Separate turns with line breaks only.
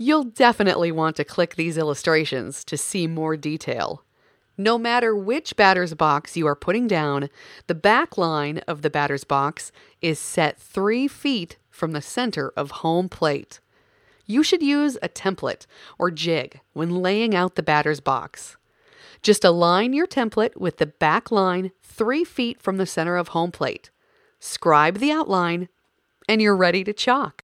You'll definitely want to click these illustrations to see more detail. No matter which batter's box you are putting down, the back line of the batter's box is set 3 feet from the center of home plate. You should use a template or jig when laying out the batter's box. Just align your template with the back line 3 feet from the center of home plate. Scribe the outline, and you're ready to chalk.